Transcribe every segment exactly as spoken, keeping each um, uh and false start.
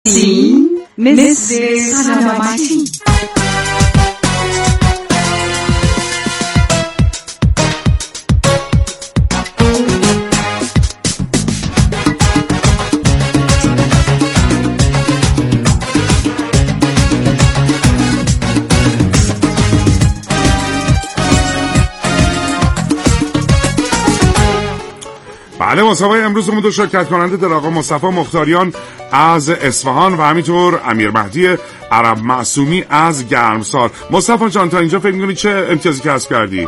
سین مثل سلامتی. بله، مسابقه امروزمون دو شرکت کننده در آقا مصطفی مختاریان از اصفهان و همینطور امیر مهدی عرب معصومی از گرمسار. مصطفی جان تا اینجا فکر می‌کنی چه امتیازی کسب کردی؟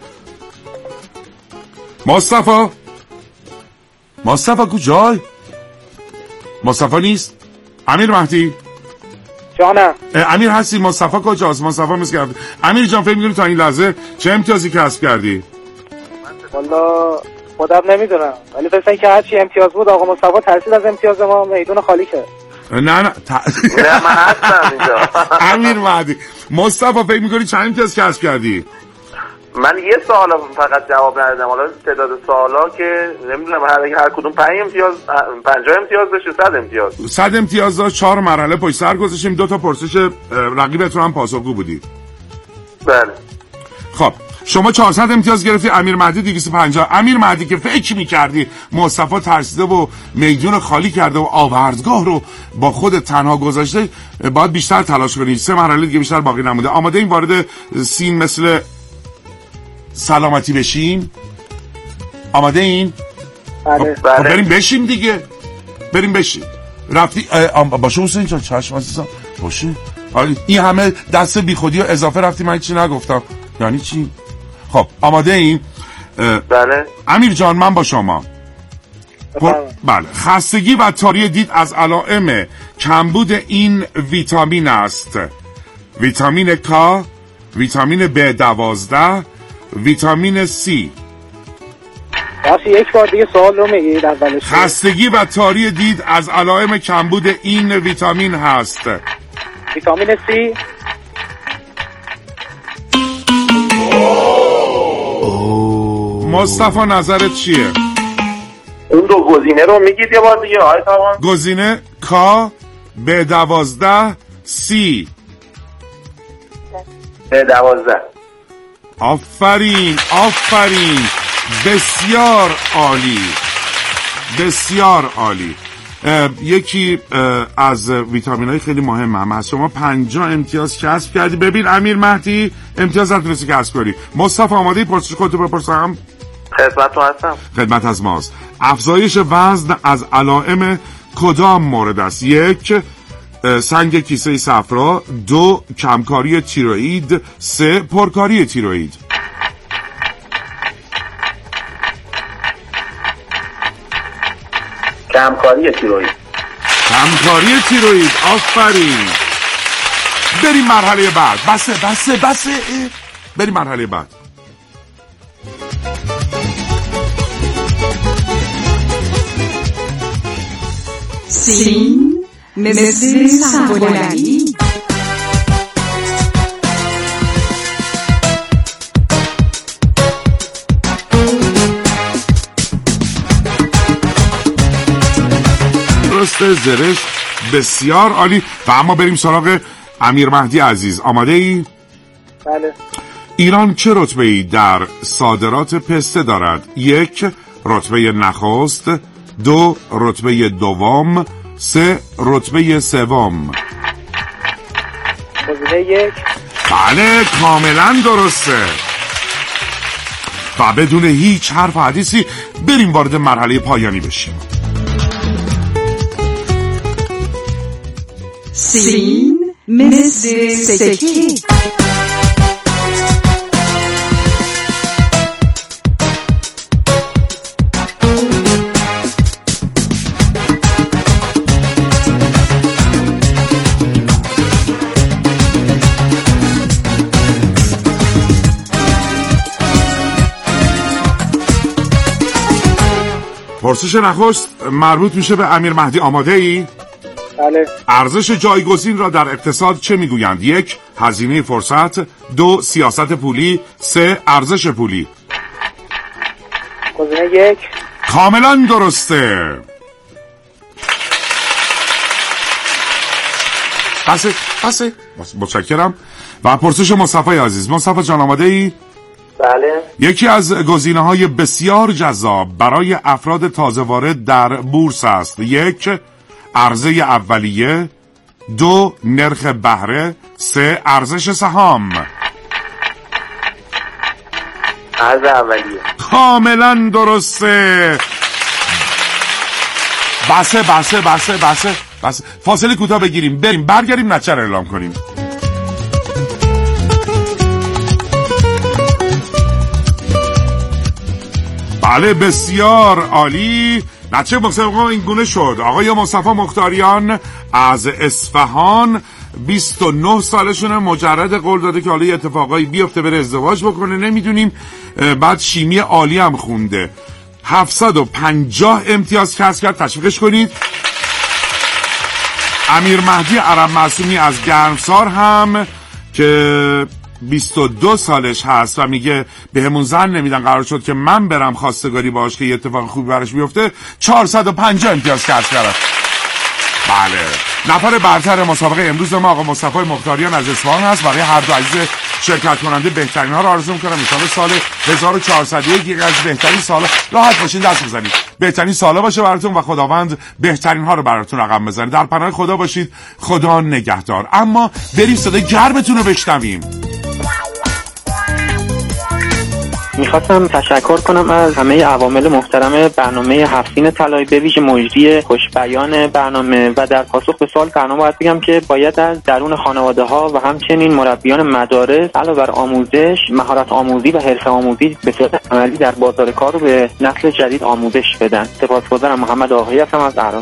مصطفی مصطفی کجای؟ مصطفی نیست؟ امیر مهدی جانم. امیر هستی؟ مصطفی کجاست؟ مصطفی مثل امیر جان فکر می‌کنی تا این لحظه چه امتیازی کسب کردی؟ والا خودم نمیدونم، ولی فکر کنم که هرچی امتیاز بود آقا مصطفی ترسید از امتیاز ما میدون خالی کرد. نه نه ت... نه من هستم اینجا. امیر مهدی، مصطفی فکر می‌کنی چند امتیاز کسب کردی؟ من یه سوال فقط جواب ندادم، حالا تعداد سوالا که نمیدونم هر هر کدوم پنج امتیاز پنجاه امتیاز داشت، صد امتیاز صد امتیاز داشت. چهار مرحله پشت سر گذاشتیم، دو تا پرسش رقیبتون هم پاسخگو بودی. بله. خب شما چهارصد امتیاز گرفتی، امیر مهدی دویست و پنجاه. امیر مهدی که فکر می‌کردی مصطفی ترسیده و میدون خالی کرده و آوردگاه رو با خود تنها گذاشته، باید بیشتر تلاش کنی. سه مرحله دیگه بیشتر باقی نمونده. آماده این وارد سین مثل سلامتی بشیم؟ آماده این؟ بله. خب بریم بشیم دیگه، بریم بشیم. رفتی باشه حسین جان، چشم عزیزم باشه. این همه دست بیخودی و اضافه رفتی من چی نگفتم، یعنی چی؟ خب آماده این؟ بله. امیر جان من با شما. بله. خستگی و تاری دید از علائم کمبود این ویتامین است: ویتامین K، ویتامین بی دوازده، ویتامین C. باشه یک بار دیگه سوال رو میگید اولش. خستگی و تاری دید از علائم کمبود این ویتامین هست: ویتامین C. مصطفی نظرت چیه؟ اون دو گزینه رو میگید یه بار دیگه آقای تاوان؟ گزینه K، بی دوازده، C. بی دوازده. آفرین آفرین، بسیار عالی بسیار عالی. یکی از ویتامین های خیلی مهم هم هست. شما پنجاه امتیاز کسب کردی. ببین امیر مهدی امتیاز نتونستی کسب کنی. مصطفی آماده پرسش خودتو بپرسم؟ خدمتتون هستم. خدمت از ماست. افزایش وزن از علائم کدام مورد است؟ یک، سنگ کیسه صفرا. دو، کمکاری تیروئید. سه، پرکاری تیروئید. کمکاری تیروئید. کمکاری تیروئید. آفرین. بریم مرحله بعد. بسه بسه بسه بریم مرحله بعد. سین مثل سلامتی. درسته، زرش بسیار عالی. و اما بریم سراغ امیر مهدی عزیز. آماده ای؟ بله. ایران چه رتبه‌ای در صادرات پسته دارد؟ یک، رتبه نخست. دو، رتبه دوم. سه، رتبه سوم. گزینه یک. بله کاملا درسته. و بدون هیچ حرف حدیثی بریم وارد مرحله پایانی بشیم. سین مثل سکه. پرسش نخست مربوط میشه به امیر مهدی. آماده ای؟ بله. ارزش جایگزین را در اقتصاد چه میگویند؟ یک، هزینه فرصت. دو، سیاست پولی. سه، ارزش پولی. گزینه یک. کاملا درسته. بسه بسه متشکرم. و پرسش مصطفی عزیز. مصطفی جان آماده ای؟ بله. یکی از گزینه‌های بسیار جذاب برای افراد تازه وارد در بورس است. یک، عرضه اولیه. دو، نرخ بهره. سه، ارزش سهام. عرضه اولیه. کاملا درسته. بسه بسه بسه بسه بسه فاصله کوتاه بگیریم، بریم برگردیم نتیجه رو اعلام کنیم. بله بسیار عالی. نتیجه مسابقه این گونه شد. آقای مصطفی مختاریان از اصفهان، بیست و نه سالشونه، مجرد قول داده که حالا اتفاقایی بیفته بره ازدواج بکنه، نمیدونیم. بعد شیمی عالی هم خونده، هفتصد و پنجاه امتیاز کسب کرد. تشویقش کنید. امیر مهدی عرب معصومی از گرمسار هم که بیست و دو سالش هست و میگه به همون زن نمیدن، قرار شد که من برم خواستگاری باش که یه اتفاق خوبی براش بیفته، چهارصد و پنجاه امتیاز کسب کرد. بله، نفر برتر مسابقه امروز ما آقا مصطفی مختاریان از اصفهان هست. برای هر دو عزیز شرکت کننده بهترین ها رو آرزو می‌کنم. ان شاءالله سال هزار و چهارصد و یک یک از بهترین سالا، راحت باشین دست بزنید، بهترین سالا باشه براتون و خداوند بهترین ها رو براتون رقم بزنه. در پناه خدا باشید، خدا نگهدار. اما بریم صدای گرمتون رو بشنویم. میخواستم تشکر کنم از همه عوامل محترم برنامه هفت‌سین طلایی، به ویژه مجری خوشبیان برنامه. و در پاسخ به سوال برنامه باید بگم که باید از درون خانواده ها و همچنین مربیان مدارس علاوه بر آموزش، مهارت آموزی و حرفه آموزی به صورت عملی در بازار کار رو به نسل جدید آموزش بدن. سپاسگزارم. محمد آقایی هستم از عراق.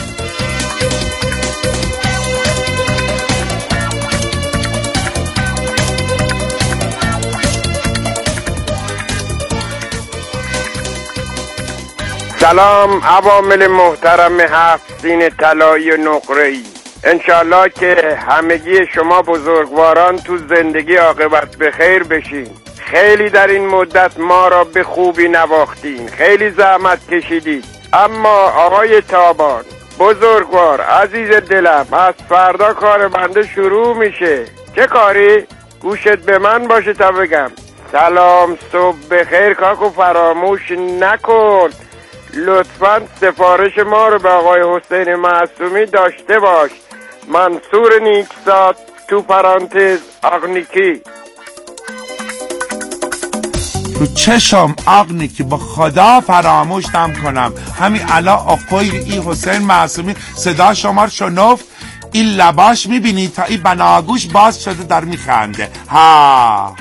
سلام عوامل محترم هفت‌سین طلایی و نقره‌ای. انشالله که همگی شما بزرگواران تو زندگی عاقبت به خیر بشین. خیلی در این مدت ما را به خوبی نواختین، خیلی زحمت کشیدید. اما آقای تابان بزرگوار عزیز دلم، از فردا کار بنده شروع میشه. چه کاری؟ گوشت به من باشه تا بگم. سلام، صبح بخیر کاکو، فراموش نکن لطفاً سفارش ما رو به آقای حسین معصومی داشته باش. منصور نیکزاد تو پرانتز آقنیکی. تو چشم آقنیکی، با خدا فراموش نم کنم. همین الان آقای ای حسین معصومی صدا شما رو شنفت، این لباش میبینی تا این بناگوش باز شده در میخنده. ها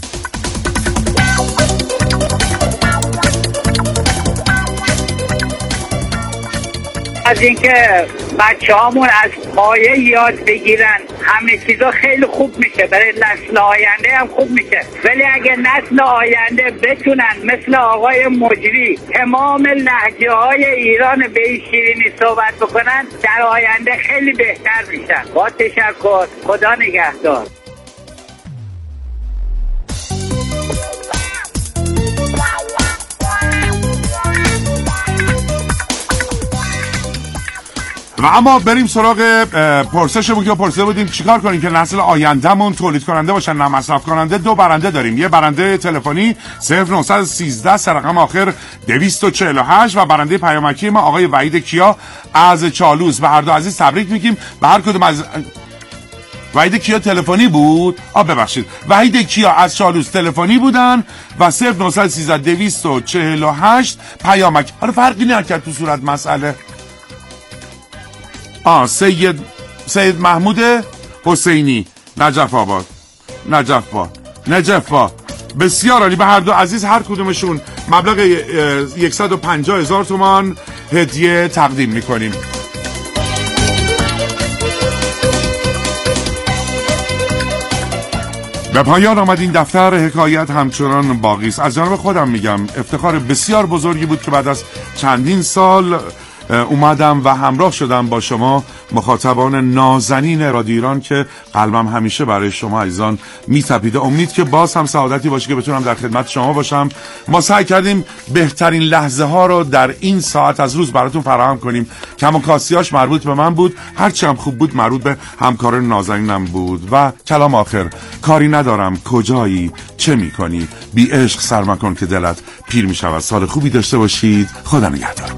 از اینکه بچه هامون از پایه یاد بگیرن همه چیزا خیلی خوب میشه، برای نسل آینده هم خوب میشه. ولی اگه نسل آینده بتونن مثل آقای مجری تمام لهجه های ایران به این شیرینی صحبت بکنن، در آینده خیلی بهتر میشن. با تشکر، خدا نگهدار. و اما بریم سراغ پرسشمون که پرسیده بودیم چیکار کنیم که نسل آیندهمون تولید کننده باشن نه مصرف کننده. دو برنده داریم، یه برنده تلفنی صفر نه یک سه سه رقم آخر دویست و چهل و هشت و برنده پیامکی ما آقای وحید کیا از چالوس. به هر دو عزیز تبریک میگیم. به هر کدوم از وحید کیا تلفنی بود آ ببخشید وحید کیا از چالوس تلفنی بودن و صفر نه یک سه دویست و چهل و هشت پیامک. حالا فرقی نکرد تو صورت مسئله. آه سید سید محمود حسینی، نجف آباد، نجف با نجف با بسیار عالی. به هر دو عزیز هر کدومشون مبلغ صد و پنجاه هزار تومان هدیه تقدیم میکنیم. به پایان آمد این دفتر حکایت همچنان باقی است. از جانب خودم میگم افتخار بسیار بزرگی بود که بعد از چندین سال اومدم و همراه شدم با شما مخاطبان نازنین رادیو ایران که قلبم همیشه برای شما عزیزان میتپیده. امید که باز هم سعادتی باشه که بتونم در خدمت شما باشم. ما سعی کردیم بهترین لحظه ها رو در این ساعت از روز براتون فراهم کنیم. کم و کاسیاش مربوط به من بود، هرچی هم خوب بود مربوط به همکاران نازنینم بود. و کلام آخر، کاری ندارم کجایی چه میکنی، بی عشق سر مکن که دلت پیر میشود. سال خوبی داشته باشید. خدا نگهدار.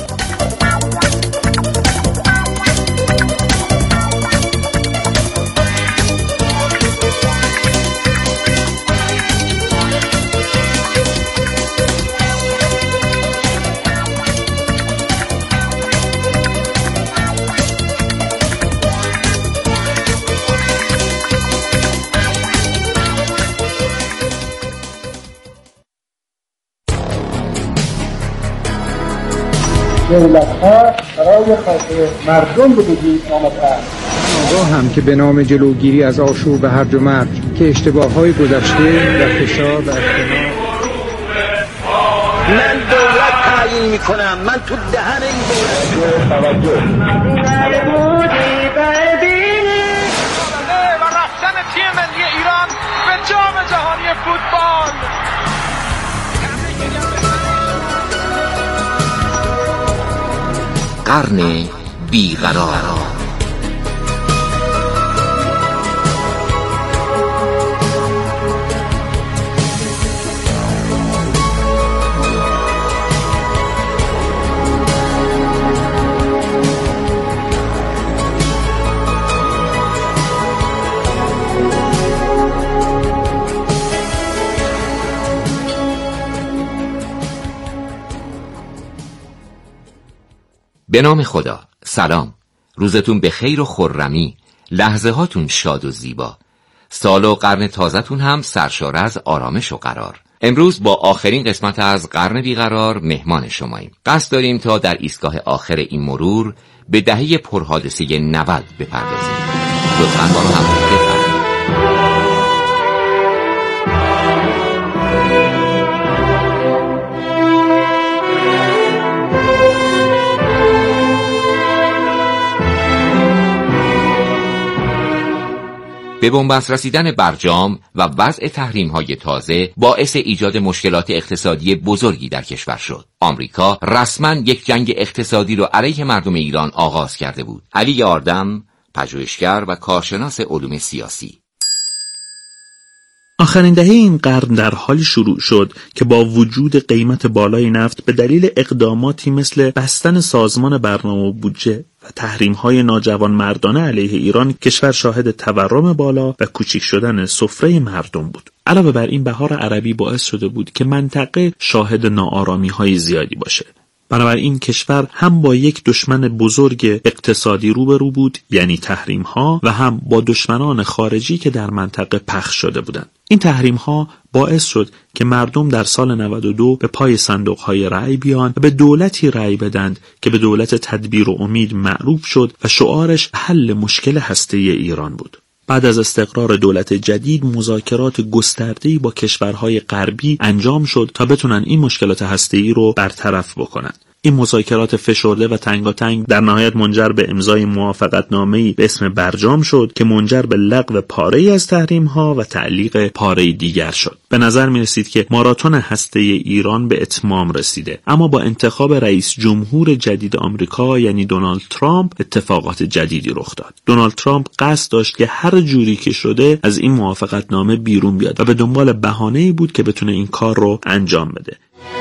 دولت‌ها برای خاطر مردم به وجود آمده‌اند. آگاهم که به نام جلوگیری از آشوب هرج و مرج که اشتباه‌های گذشته در فشار و اختناق من دولت تعیین می‌کنم، من تو دهن این دولت توجه و رفتن تیم ملی ایران به جام جهانی فوتبال. قرن بیقرار. به نام خدا. سلام، روزتون به خیر و خرمی، لحظه هاتون شاد و زیبا، سال و قرن تازه‌تون هم سرشار از آرامش و قرار. امروز با آخرین قسمت از قرن بیقرار مهمان شماییم. قصد داریم تا در ایستگاه آخر این مرور به دهه پرحادثه نود بپردازیم. لطفاً با ما همراه بفرمایید. به بنبست رسیدن برجام و وضع تحریم‌های تازه باعث ایجاد مشکلات اقتصادی بزرگی در کشور شد. آمریکا رسما یک جنگ اقتصادی را علیه مردم ایران آغاز کرده بود. علی آردم، پژوهشگر و کارشناس علوم سیاسی. آخرین دهه این قرن در حالی شروع شد که با وجود قیمت بالای نفت به دلیل اقداماتی مثل بستن سازمان برنامه و بودجه و تحریم‌های ناجوانمردانه علیه ایران، کشور شاهد تورم بالا و کوچک شدن سفره مردم بود. علاوه بر این، بهار عربی باعث شده بود که منطقه شاهد ناآرامی‌های زیادی باشه. بنابراین کشور هم با یک دشمن بزرگ اقتصادی روبرو بود، یعنی تحریم‌ها، و هم با دشمنان خارجی که در منطقه پخش شده بودند. این تحریم‌ها باعث شد که مردم در سال نود و دو به پای صندوق‌های رأی بیان و به دولتی رأی بدند که به دولت تدبیر و امید معروف شد و شعارش حل مشکل هسته‌ای ایران بود. بعد از استقرار دولت جدید، مذاکرات گسترده‌ای با کشورهای غربی انجام شد تا بتونن این مشکلات هسته‌ای رو برطرف بکنن. این مذاکرات فشرده و تنگاتنگ در نهایت منجر به امضای موافقتنامه‌ای به اسم برجام شد که منجر به لغو پاره‌ای از تحریم‌ها و تعلیق پاره‌ای دیگر شد. به نظر می‌رسید که ماراتون هسته‌ای ایران به اتمام رسیده، اما با انتخاب رئیس جمهور جدید آمریکا یعنی دونالد ترامپ اتفاقات جدیدی رخ داد. دونالد ترامپ قصد داشت که هر جوری که شده از این موافقتنامه بیرون بیاد و به دنبال بهانه‌ای بود که بتونه این کار رو انجام بده.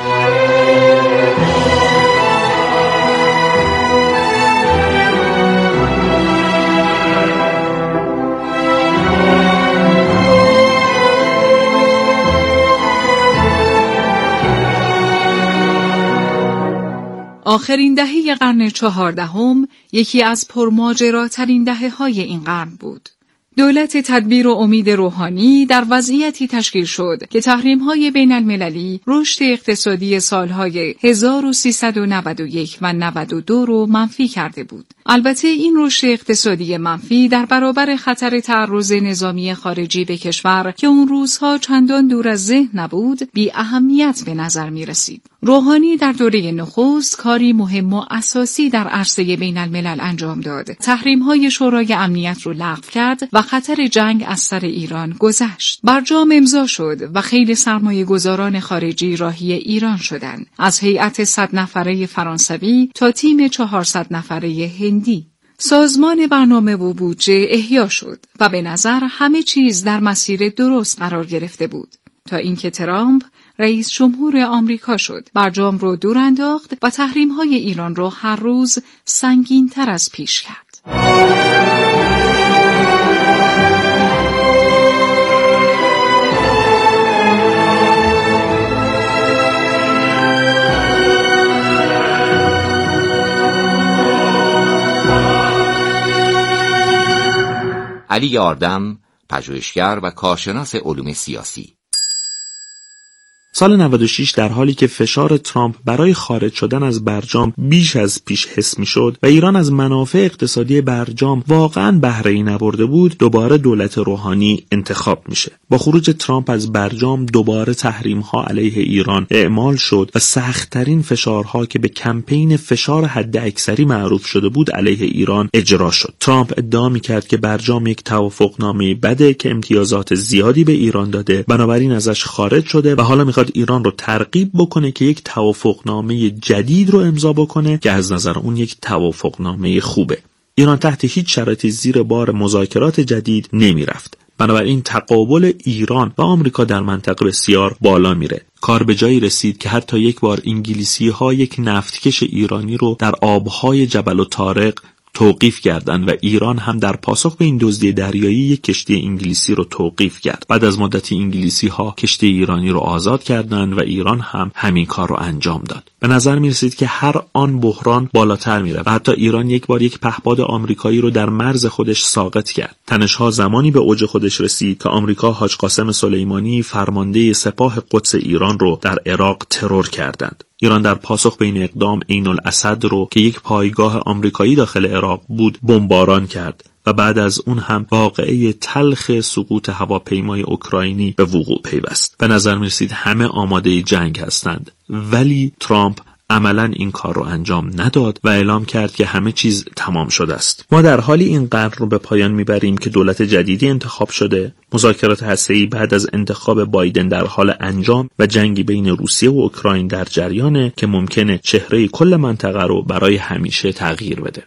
آخرین دهه قرن چهاردهم یکی از پرماجراترین دهه‌های این قرن بود. دولت تدبیر و امید روحانی در وضعیتی تشکیل شد که تحریم‌های بین المللی رشد اقتصادی سالهای هزار و سیصد و نود و یک و نود و دو رو منفی کرده بود. البته این رشد اقتصادی منفی در برابر خطر تعرض نظامی خارجی به کشور که اون روزها چندان دور از ذهن نبود، بی اهمیت به نظر می رسید. روحانی در دوره نخست کاری مهم و اساسی در عرصه بین الملل انجام داد. تحریم‌های شورای امنیت رو لغو کرد و خطر جنگ از سر ایران گذشت. برجام امضا شد و خیلی سرمایه گذاران خارجی راهی ایران شدند. از هیئت صد نفره فرانسوی تا تیم چهارصد نفره هندی. سازمان برنامه و بودجه احیا شد و به نظر همه چیز در مسیر درست قرار گرفته بود تا اینکه ترامپ رئیس جمهور آمریکا شد. برجام رو دور انداخت و تحریم‌های ایران رو هر روز سنگین‌تر از پیش کرد. علی آردم، پژوهشگر و کارشناس علوم سیاسی. سال نود و شش در حالی که فشار ترامپ برای خارج شدن از برجام بیش از پیش حس می‌شد و ایران از منافع اقتصادی برجام واقعاً بهره‌ای نبرده بود، دوباره دولت روحانی انتخاب میشه. با خروج ترامپ از برجام دوباره تحریم‌ها علیه ایران اعمال شد و سخت‌ترین فشارها که به کمپین فشار حداکثری معروف شده بود علیه ایران اجرا شد. ترامپ ادعا می‌کرد که برجام یک توافقنامه بده که امتیازات زیادی به ایران داده، بنابراین ازش خارج شده و حالا می‌خواد ایران رو ترغیب بکنه که یک توافقنامه جدید رو امضا بکنه که از نظر اون یک توافقنامه خوبه. ایران تحت هیچ شرایطی زیر بار مذاکرات جدید نمی رفت. بنابراین تقابل ایران و آمریکا در منطقه بسیار بالا میره. کار به جایی رسید که حتی یک بار انگلیسی ها یک نفتکش ایرانی رو در آبهای جبل الطارق توقیف کردند و ایران هم در پاسخ به این دزدی دریایی یک کشتی انگلیسی رو توقیف کرد. بعد از مدتی انگلیسی ها کشتی ایرانی رو آزاد کردند و ایران هم همین کار رو انجام داد. به نظر می رسید که هر آن بحران بالاتر می رفت و حتی ایران یک بار یک پهپاد آمریکایی رو در مرز خودش ساقط کرد. تنش‌ها زمانی به اوج خودش رسید که آمریکا حاج قاسم سلیمانی فرمانده سپاه قدس ایران رو در عراق ترور کردند. ایران در پاسخ به این اقدام عین الاسد رو که یک پایگاه آمریکایی داخل عراق بود بمباران کرد و بعد از اون هم واقعه تلخ سقوط هواپیمای اوکراینی به وقوع پیوست. به نظر می‌رسید همه آماده جنگ هستند، ولی ترامپ عملاً این کار رو انجام نداد و اعلام کرد که همه چیز تمام شده است. ما در حالی این قرن رو به پایان میبریم که دولت جدیدی انتخاب شده، مذاکرات هسته‌ای بعد از انتخاب بایدن در حال انجام و جنگی بین روسیه و اوکراین در جریانه که ممکنه چهره کل منطقه رو برای همیشه تغییر بده.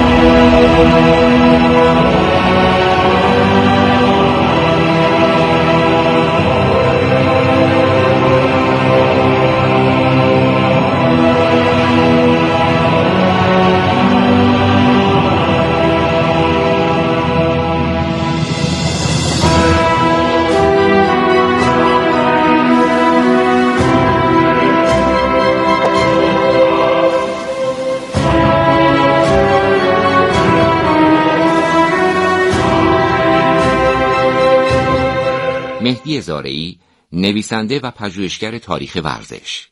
مهدی زارعی، نویسنده و پژوهشگر تاریخ ورزش.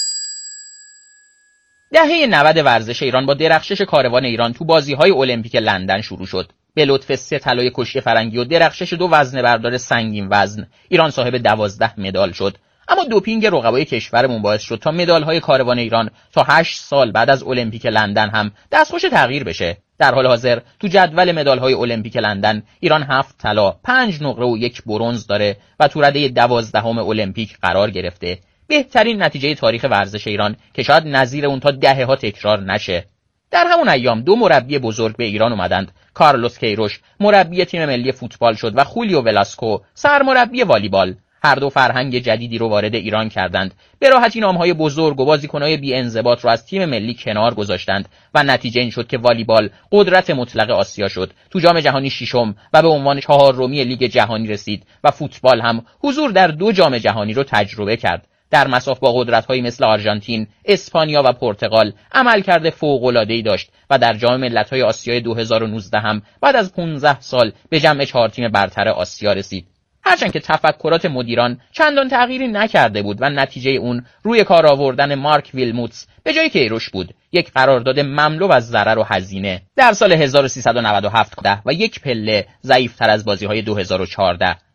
دهه نود ورزش ایران با درخشش کاروان ایران تو بازی‌های المپیک لندن شروع شد. به لطف سه طلای کشتی فرنگی و درخشش دو وزنه بردار سنگین وزن، ایران صاحب دوازده مدال شد. اما دوپینگ رقبای کشورمون باعث شد تا مدال‌های کاروان ایران تا هشت سال بعد از المپیک لندن هم دستخوش تغییر بشه. در حال حاضر تو جدول مدال‌های المپیک لندن ایران هفت طلا، پنج نقره و یک برنز داره و تو رده دوازدهم المپیک قرار گرفته. بهترین نتیجه تاریخ ورزش ایران که شاید نظیر اون تا دهه‌ها تکرار نشه. در همون ایام دو مربی بزرگ به ایران اومدند. کارلوس کیروش مربی تیم ملی فوتبال شد و خولیو ولاسکو سرمربی والیبال. هر دو فرهنگ جدیدی رو وارد ایران کردند. به راحتی نام‌های بزرگ و بازیکن‌های بی‌انضباط رو از تیم ملی کنار گذاشتند و نتیجه این شد که والیبال قدرت مطلق آسیا شد. تو جام جهانی ششم و به عنوان چهارمی لیگ جهانی رسید و فوتبال هم حضور در دو جام جهانی رو تجربه کرد. در مصاف با قدرت‌هایی مثل آرژانتین، اسپانیا و پرتغال عملکرد فوق‌العاده‌ای داشت و در جام ملت‌های آسیای دو هزار و نوزده هم بعد از پانزده سال به جمع چهار تیم برتر آسیا رسید. هرچند که تفکرات مدیران چندان تغییری نکرده بود و نتیجه اون روی کار آوردن مارک ویلموتس به جای کیروش بود، یک قرارداد مملو از ضرر و هزینه. در سال هزار و سیصد و نود و هفت و یک پله ضعیف‌تر از بازی‌های دو هزار و چهارده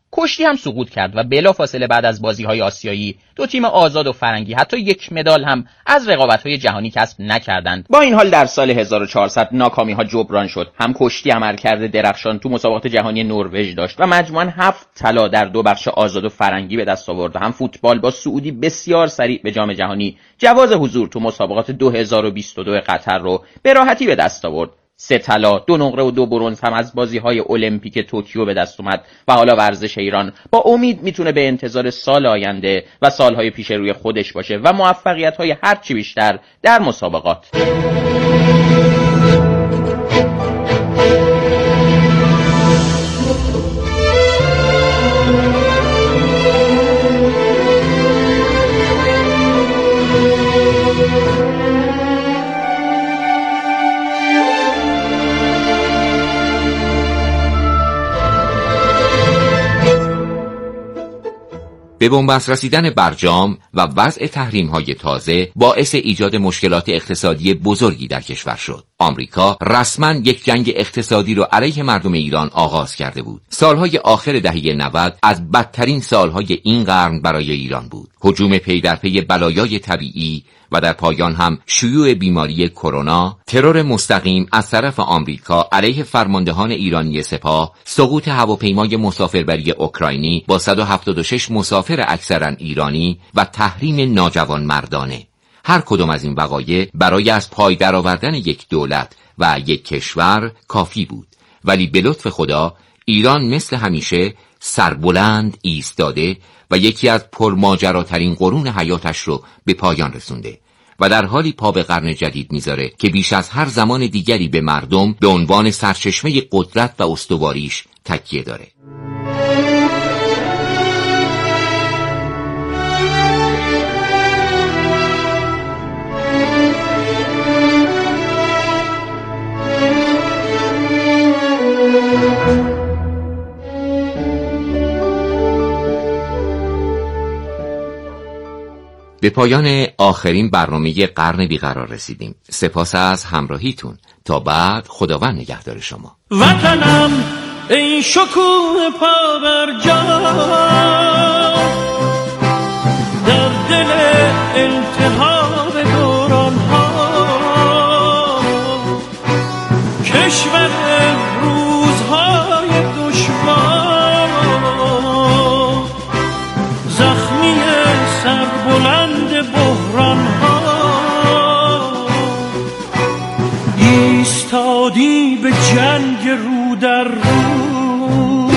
کشتی هم سقوط کرد و بلافاصله بعد از بازی‌های آسیایی دو تیم آزاد و فرنگی حتی یک مدال هم از رقابت‌های جهانی کسب نکردند. با این حال در سال هزار و چهارصد ناکامی‌ها جبران شد. هم کشتی عملکرد درخشان تو مسابقات جهانی نروژ داشت و مجموعاً هفت طلا در دو بخش آزاد و فرنگی به دست آورد. هم فوتبال با صعودی بسیار سریع به جام جهانی جواز حضور تو مسابقات دو هزار و بیست و دو قطر رو به راحتی به دست آورد. سه طلا، دو نقره و دو برنز هم از بازی‌های المپیک توکیو به دست اومد و حالا ورزش ایران با امید میتونه به انتظار سال آینده و سالهای پیش روی خودش باشه و موفقیت‌های هرچی بیشتر در مسابقات. به بنبست رسیدن برجام و وضع تحریم‌های تازه باعث ایجاد مشکلات اقتصادی بزرگی در کشور شد. آمریکا رسما یک جنگ اقتصادی را علیه مردم ایران آغاز کرده بود. سالهای آخر دهه نود از بدترین سالهای این قرن برای ایران بود. هجوم پی در پی بلایای طبیعی و در پایان هم شیوع بیماری کرونا، ترور مستقیم از طرف آمریکا علیه فرماندهان ایرانی سپاه، سقوط هواپیمای مسافربری اوکراینی با صد و هفتاد و شش مسافر اکثرا ایرانی و تحریم ناجوانمردانه. هر کدام از این وقایع برای از پای درآوردن یک دولت و یک کشور کافی بود، ولی به لطف خدا ایران مثل همیشه سربلند ایستاده و یکی از پرماجراترین قرون حیاتش رو به پایان رسونده و در حالی پا به قرن جدید میذاره که بیش از هر زمان دیگری به مردم به عنوان سرچشمه قدرت و استواریش تکیه داره. به پایان آخرین برنامه قرن بیقرار رسیدیم. سپاس از همراهیتون. تا بعد، خداوند نگهدار شما. وطنم ای شکوه پابرجا، در دل التهاب دوران ها، کشور روزهای دشوار، زخمی سربلند بحران ها، ایستادی به جنگ رو در رو،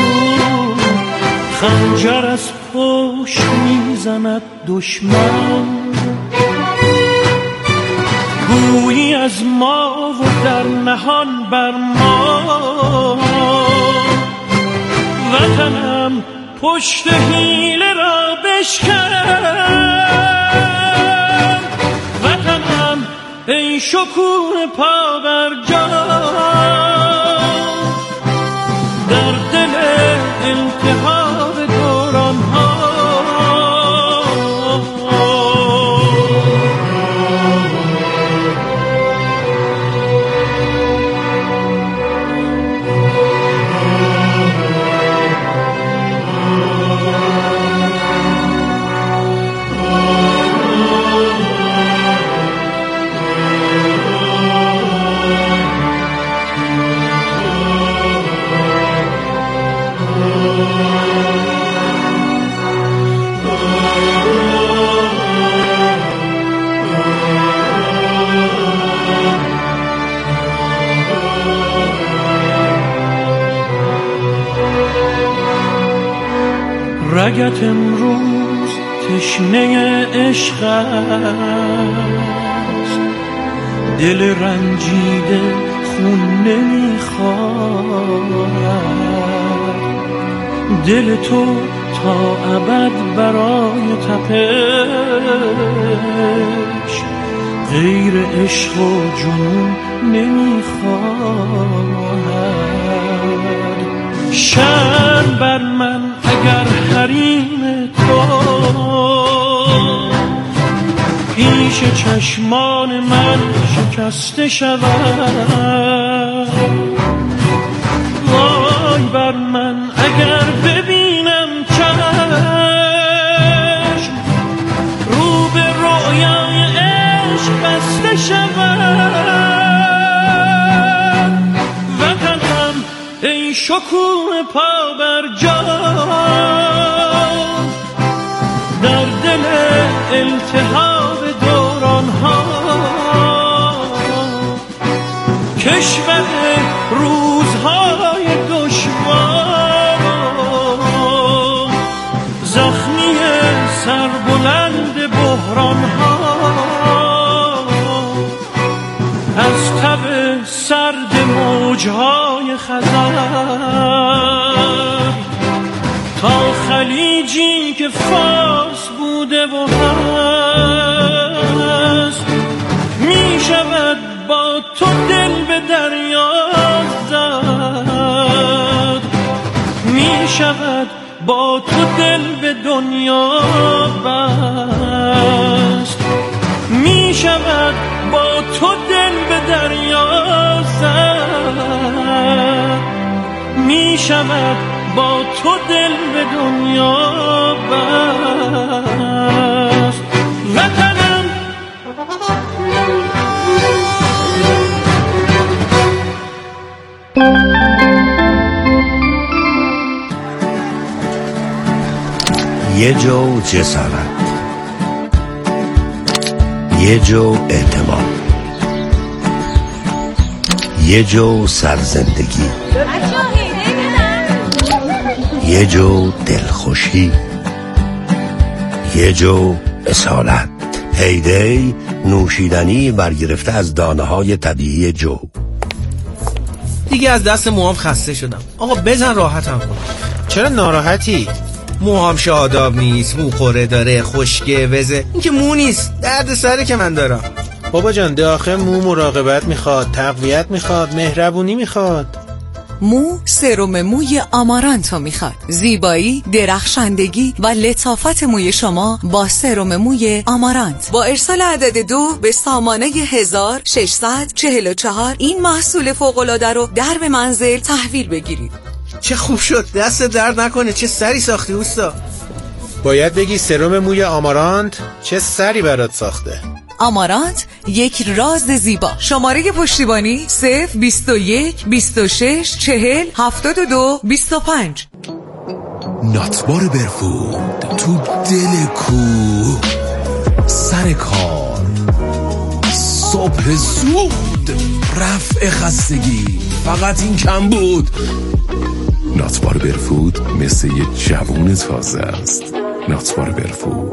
خنجر از پشت میزند دشمن، گویی از ما و در نهان بر ما، وطنم پشت حیله را بشکن، وطنم ای شکوه پابرجا، در دل التهاب دوران ها، رگت امروز تشنه عشق است، دل رنجیده خون نمیخواد، دل تو تا ابد برای تپش غیر عشق و جنون نمیخواد. شرم بر من اگر حریم تو پیش چشمان من شکسته شود، وای بر من اگر ببین شکوه پا بر جا در دل التهاب دوران ها کشور روزهای دشوار زخمی سربلند بحران ها از تب سرد موجهای خزر تا خلیجی که فارس بوده و هست می شود با تو دل به دریا زد می شود با تو دل به دنیا بست می شود با تو دل به دریا زد می شود با تو دل به دنیا بست وطنم یه جو جسارت، یه جو اعتماد، یه جو سرزندگی، یه جو دلخوشی، یه جو اصالت. هیدی نوشیدنی برگرفته از دانه های طبیعی جو. دیگه از دست موهام خسته شدم. آقا بزن راحتم کن. چرا ناراحتی؟ موهام شاداب نیست، مو خوره داره، خشکه وزه. این که مو نیست، درد سره که من دارم. بابا جان داخل مو مراقبت میخواد، تقویت میخواد، مهربونی میخواد. مو سرم موی آمارانتو میخواد. زیبایی، درخشندگی و لطافت موی شما با سرم موی آمارانت. با ارسال عدد دو به سامانه هزار و ششصد و چهل و چهار این محصول فوق‌العاده رو در به منزل تحویل بگیرید. چه خوب شد، دست درد نکنه. چه سری ساختی اوستا. باید بگی سرم موی آمارانت چه سری برات ساخته. آمارانت، یک راز زیبا. شماره پشتیبانی صفر بیست و یک بیست و شش چهل هفتاد و دو بیست و پنج. ناتبار برفود تو دل کوه، سر کار، صبح زود، رفع خستگی، فقط این کم بود. ناتبار برفود مثل یه جوون تازه است. ناتبار برفود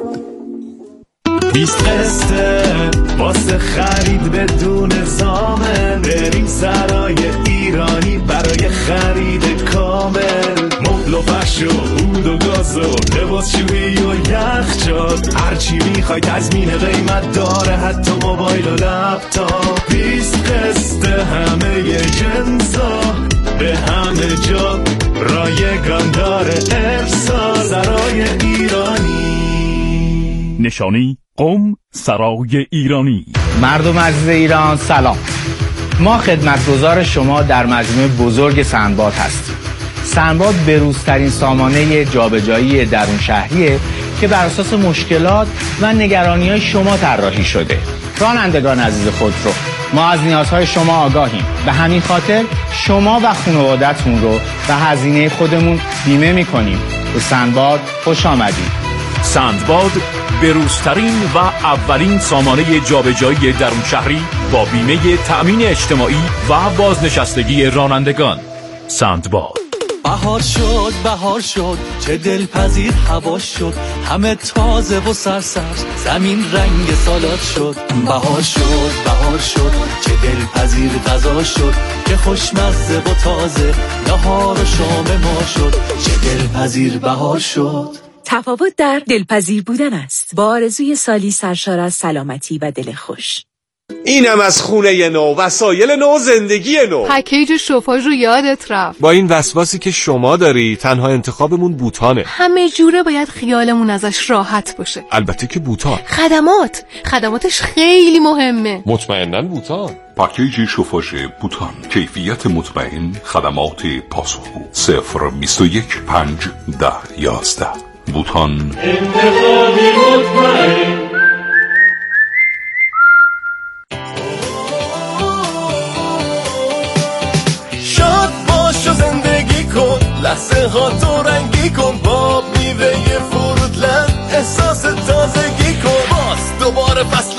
بیست قسطه واسه خرید بدون زامن، بریم سرای ایرانی برای خرید کامل. مبل و فرش و عود و گاز و لباس شویی و یخچال، هرچی میخوای تضمین قیمت داره، حتی موبایل و لپتاپ. بیست قسطه همه جنسا به همه جا رایگان داره ارسال. سرای ایرانی، نشانی قم سرای ایرانی. مردم عزیز ایران سلام. ما خدمتگزار شما در مجموعه بزرگ سندباد هستیم. سندباد بروزترین سامانه جابجایی درون شهریه که بر اساس مشکلات و نگرانی‌های شما طراحی شده. رانندگان عزیز خودرو، ما از نیازهای شما آگاهیم. به همین خاطر شما و خانواده‌تون رو به هزینه خودمون بیمه می‌کنیم. به سندباد خوش آمدید. سندباد بروزترین و اولین سامانه جابجایی درون شهری با بیمه تأمین اجتماعی و بازنشستگی رانندگان. سندباد. بهار شد بهار شد چه دلپذیر هوا شد، همه تازه و سرسبز، زمین رنگ سالاد شد. بهار شد بهار شد چه دلپذیر غذا شد، چه خوشمزه و تازه نهار و شام ما شد. چه دلپذیر بهار شد. تفاوت در دلپذیر بودن است، با آرزوی سالی سرشار از سلامتی و دل خوش. اینم از خونه نو، وسایل نو، زندگی نو. پکیج شوفاژ رو یادت رفت. با این وسواسی که شما داری تنها انتخابمون بوتانه. همه جوره باید خیالمون ازش راحت باشه. البته که بوتان. خدمات خدماتش خیلی مهمه. مطمئناً بوتان. پکیج شوفاژ بوتان، کیفیت مطمئن، خدمات پاسخگو. صفر بیست و یک پنج ده یازده. بوتان. انتخابی مطمئن. شاد باش و زندگی لحظه ها تو رنگی کن با میوه فروتلند، احساس تازگی کن. باز دوباره فصل